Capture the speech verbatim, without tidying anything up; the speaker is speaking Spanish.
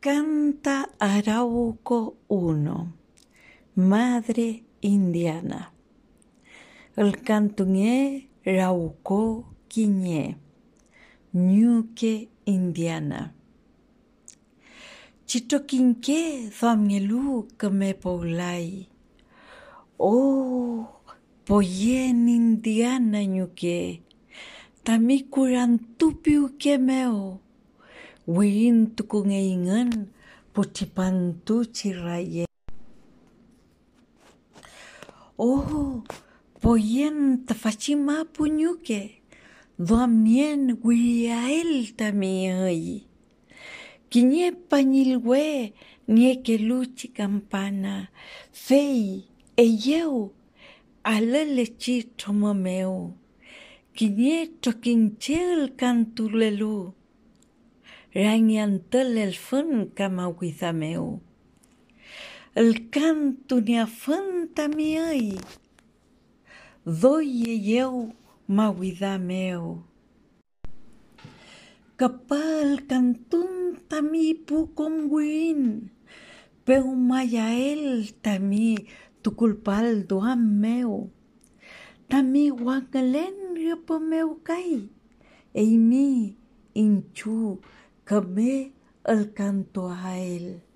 Canta Arauco uno, Madre Indiana. El cantuñé Rauco quiñé, Ñuque Indiana. Chitoquinque Zamnielu que me poulai. Oh, poyen Indiana ñuque, tami kurantupiu kemeo. Win tukungaingan pochipantu chiraye. Oh, poyen tafachima puñuque, duamnien wiael tamiai. Quiñe pañilwe, nieke luchi campana, fei, eyeu, alelechi tomameu. Quiñe toquinchel cantulelu. Rangiantel el fun camawizameu. El canto ni afun tamiai. Doye yeu mawizameu. Kapal cantun tami pukomwin. Peu mayael tami tukulpal doam meu. Tami wangalen riopomeu kai. Eimi inchu. Kame el canto a él.